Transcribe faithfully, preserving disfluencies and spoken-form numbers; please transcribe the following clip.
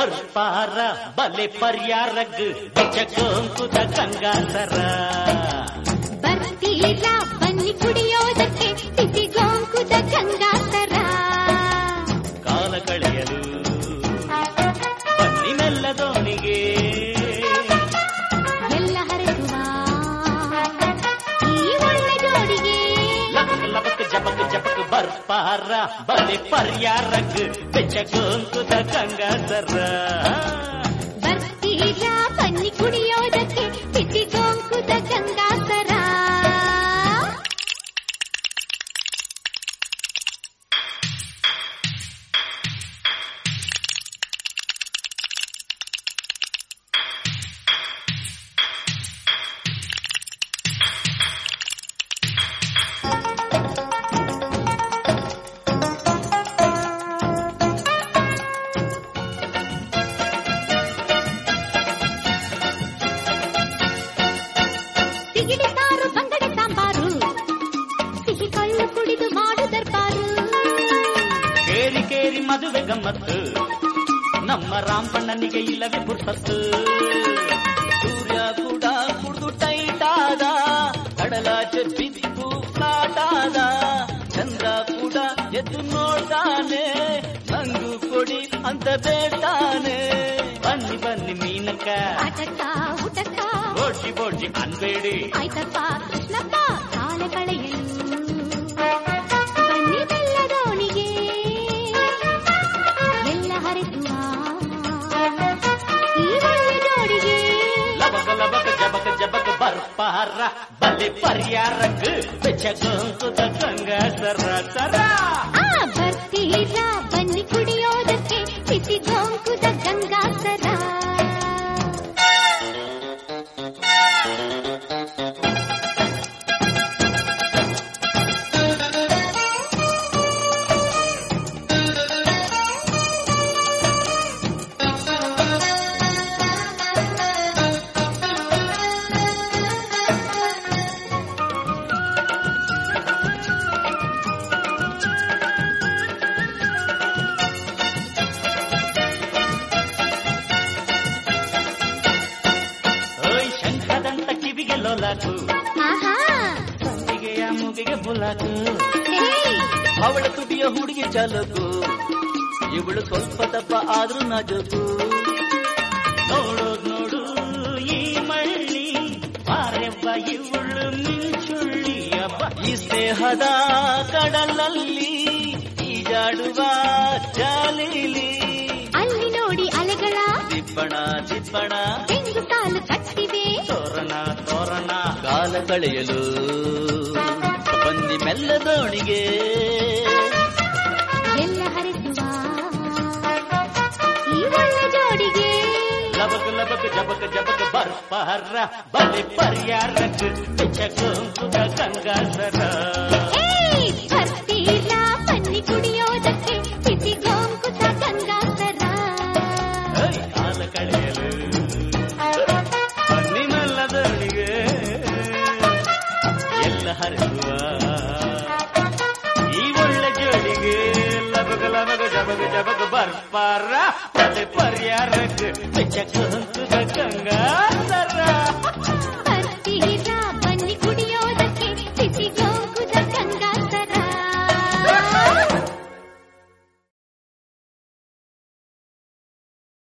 ಬರ್ಪಾರ ಬಲೆ ಪರ್ಯಾರಗ್ ಬೆಚ್ಚಕೋಂಕುದ ಗಂಗಾಧರ ಬರ್ತೀರ ಬನ್ನಿ ಕುಡಿಯೋದಕ್ಕೆ ಬಿಸಿಗೋಂಕುದ ಗಂಗಾಧರ ಕಾಲ ಕಳೆಯಲು ಬನ್ನಿ ಮೆಲ್ಲದೋಣಿಗೆ ಎಲ್ಲ ಹರಿಸುವ ಈ ಒಳ್ಳೆ ಜೋಡಿಗೆ ಲಬಕ್ ಲಬಕ್ ಜಬಕ್ ಜಬಕ್ ಬರ್ಪಾರ ಬಲೆ ಪರ್ಯಾರಗ್ ಬೆಚ್ಚಕೋಂಕುದ ಗಂಗಾಧರ ಬರ್ತೀರ ಬನ್ನಿ ಕುಡಿಯೋದಕ್ಕೆ ಬಿಸಿಗೋಂಕುದ ಗಂಗಾಧರ ಮದುವೆ ಗಮ್ಮತ್ತು ನಮ್ಮ ರಾಮಣ್ಣನಿಗೆ ಇಲ್ಲವೇ ಪುರ್ಸತ್ತು ಸೂರ್ಯ ಕೂಡ ಕುಡಿದು ಟೈಟಾದ ಕಡಲಾಚೆ ಬಿದ್ದು ಫ್ಲಾಟಾದ ಚಂದ್ರ ಕೂಡ ಎದ್ದು ನೋಡ್ತಾನೆ ನಂಗು ಕೊಡಿ ಅಂತ ಬೇಟಾನೆ ಬನ್ನಿ ಬನ್ನಿ ಮೀನಕ್ಕ ಆಟಕ್ಕ ಊಟಕ್ಕ ಬೋಡ್ಸಿ ಬೋಡ್ಸಿ ಅನ್ಬೇಡಿ ಆಯ್ತಪ್ಪ ಕೃಷ್ಣಪ್ಪ ಕಾಲ ಕಳೆಯಲು ಬನ್ನಿ ಬೆಲ್ಲದೋಣಿಗೆ ಎಲ್ಲ ಹರಿಸುವ ಈ ಒಳ್ಳೆ ಜೋಡಿಗೆ ಲಬಕ ಲಬಕ ಜಬಕ ಜಬಕ ಬರ್ಪಾರ ಬಲೆ ಪರ್ಯಾರಗ್ ಬೆಚ್ಚಗೋಂಕುದ ಗಂಗಾಧರ ಸರ ಬರ್ತೀರ ಬನ್ನಿ ಕುಡಿಯೋದಕ್ಕೆ ಬಿಸಿಗೋಂಕುದ ಗಂಗಾಧರ ಲೋಲಾಕು ಸಂದಿಗೆಯ ಮುಗಿಗೆ ಬುಲಾಕು ಅವಳ ತುಟಿಯ ಹುಡುಗಿ ಚಾಲಕು ಇವಳು ಸ್ವಲ್ಪ ದಪ್ಪ ಆದ್ರೂ ನಾಜೂಕು ನೋಡೋದ್ ನೋಡು ಈ ಮಳ್ಳಿ ಬಾರೆವ್ವ ಇವಳು ಮಿಂಚುಳ್ಳಿ ಅಬ್ಬ ಈ ಸ್ನೇಹದ ಕಡಲಲ್ಲಿ ಈಜಾಡುವ ಜಾಲಿಲಿ ಅಲ್ಲಿ ನೋಡಿ ಅಲೆಗಳ ದಿಪ್ಪಣ ದಿಪ್ಪಣ ತೆಂಗು ಸಾಲು ಕಟ್ಟಿದೆ ತೋರಣ ತೋರಣ ಕಾಲ ಕಳೆಯಲು ಬನ್ನಿ ಮೆಲ್ಲದೋಣಿಗೆ ಎಲ್ಲ ಹರಿಸುವ ಈ ಒಳ್ಳೆ ಜೋಡಿಗೆ ಲಬಕ ಲಬಕ ಜಬಕ ಜಬಕ ಬರ್ಪಾರ ಬಲೆ ಪರ್ಯಾರಗ್ ಬೆಚ್ಚಗೋಂಕುದ ಗಂಗಾಧರ ಬರ್ತೀರ ಬನ್ನಿ ಕುಡಿಯೋದಕ್ಕೆ ಬಿಸಿಗೋಂಕುದ ಗಂಗಾಧರ ಕಾಲ ಕಳೆಯಲು ಬನ್ನಿ ಮೆಲ್ಲದೋಣಿಗೆ ಎಲ್ಲ ಹರಿಸುವ ಈ ಒಳ್ಳೆ ಜೋಡಿಗೆ ಲಬಕ ಲಬಕ ಜಬಕ ಜಬಕ ಬರ್ಪಾರ ಬಲೆ ಪರ್ಯಾರಗ್ ಬೆಚ್ಚಗೋಂಕುದ ಗಂಗಾ